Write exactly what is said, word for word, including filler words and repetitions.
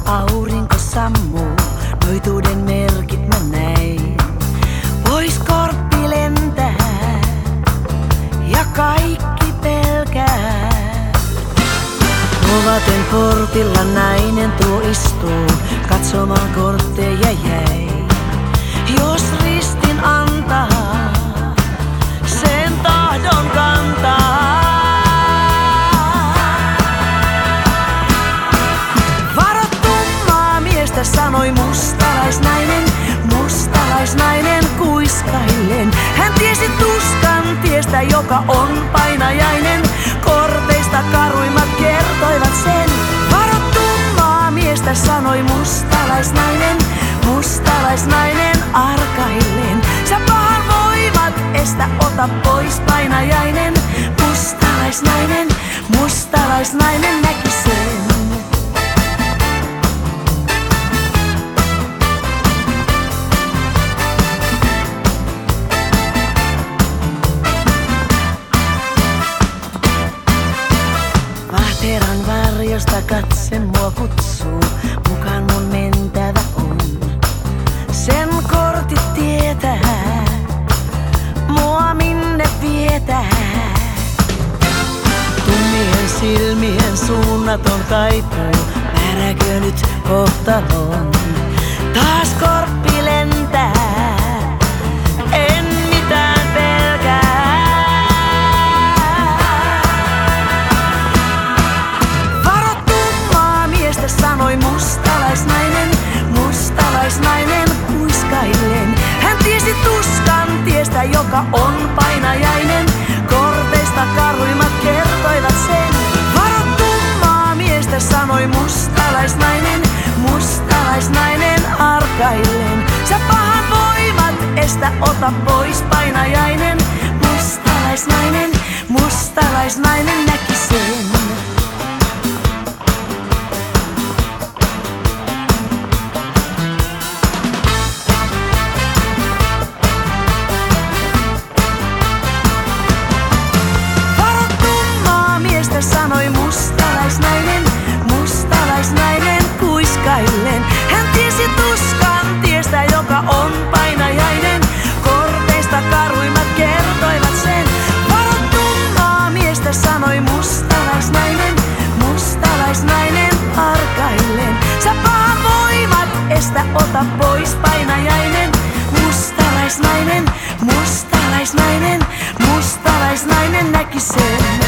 aurinko sammuu, noituuden merkit mä näin. Pois korppi lentää ja kaikki pelkää. Kovaten portilla nainen tuo istuu, katsomaan kortteja jäi. Jos ristin antaa, sen tahdon kantaa. Varo tummaa miestä, sanoi mustalaisnainen, mustalaisnainen kuiskaillen. Hän tiesi tuskan tiestä, joka on painajainen. Korteista karuimmat kertoivat sen. Varo tummaa miestä, sanoi mustalaisnainen, mustalaisnainen arkaillen. Sä pahan voimat estä, ota pois painajainen. Mustalaisnainen, mustalaisnainen näki sen. Vahteran varjosta katse mua kutsuu, mukaan mun mentävä on. Sen kortit tietää, mua minne vietää. Tummien silmien suunnaton kaipuu, märäkö nyt kohtaloon. Taas korppi lentää, en mitään pelkää. Varo tummaa miestä, sanoi mustalaisnainen, mustalaisnainen kuiskaillen. Hän tiesi tuskan tiestä, joka on painajainen. Korteista karuimmat kertoivat sen. Varo tummaa miestä, sanoi mustalaisnainen, mustalaisnainen arkaillen. Sä pahan voimat estä, ota pois painajainen. Mustalaisnainen, mustalaisnainen näki sen. Sanoi mustalaisnainen, mustalaisnainen kuiskaillen. Hän tiesi tuskan tiestä, joka on painajainen. Korteista karuimmat kertoivat sen. Varo tummaa miestä, sanoi mustalaisnainen, mustalaisnainen arkaillen. Sä pahan voimat estä, ota pois painajainen. Mustalaisnainen, mustalaisnainen, mustalaisnainen näki sen.